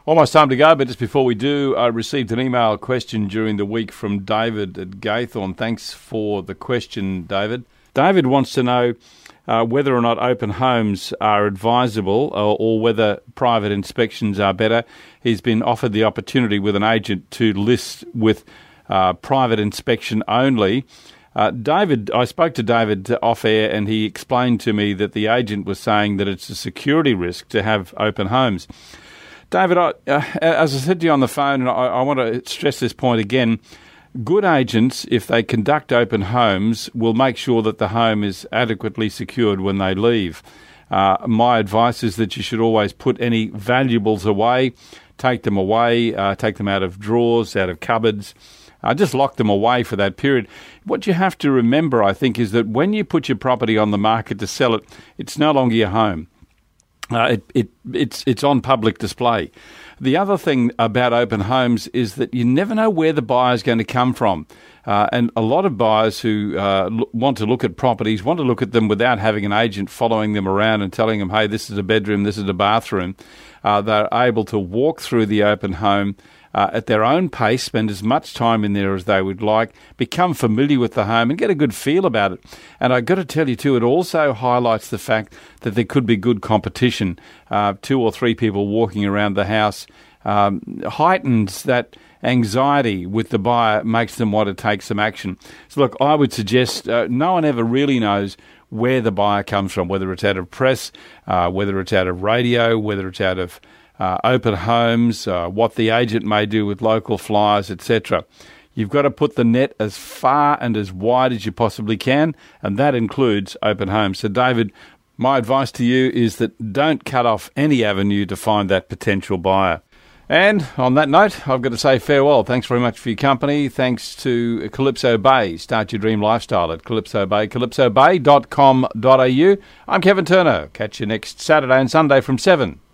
Almost time to go, but just before we do, I received an email question during the week from David at Gathorne. Thanks for the question, David. David wants to know whether or not open homes are advisable or whether private inspections are better. He's been offered the opportunity with an agent to list with private inspection only. I spoke to David off air and he explained to me that the agent was saying that it's a security risk to have open homes. David, as I said to you on the phone, and I want to stress this point again, good agents, if they conduct open homes, will make sure that the home is adequately secured when they leave. My advice is that you should always put any valuables away, take them out of drawers, out of cupboards, just lock them away for that period. What you have to remember, I think, is that when you put your property on the market to sell it, it's no longer your home. It's on public display. The other thing about open homes is that you never know where the buyer is going to come from. And a lot of buyers who want to look at properties want to look at them without having an agent following them around and telling them, hey, this is a bedroom, this is a bathroom. They're able to walk through the open home at their own pace, spend as much time in there as they would like, become familiar with the home and get a good feel about it. And I've got to tell you too, it also highlights the fact that there could be good competition. 2 or 3 people walking around the house heightens that anxiety with the buyer, makes them want to take some action. So look, I would suggest no one ever really knows where the buyer comes from, whether it's out of press, whether it's out of radio, whether it's out of open homes, what the agent may do with local flyers, etc. You've got to put the net as far and as wide as you possibly can, and that includes open homes. So, David, my advice to you is that don't cut off any avenue to find that potential buyer. And on that note, I've got to say farewell. Thanks very much for your company. Thanks to Calypso Bay. Start your dream lifestyle at Calypso Bay, calypsobay.com.au. I'm Kevin Turner. Catch you next Saturday and Sunday from 7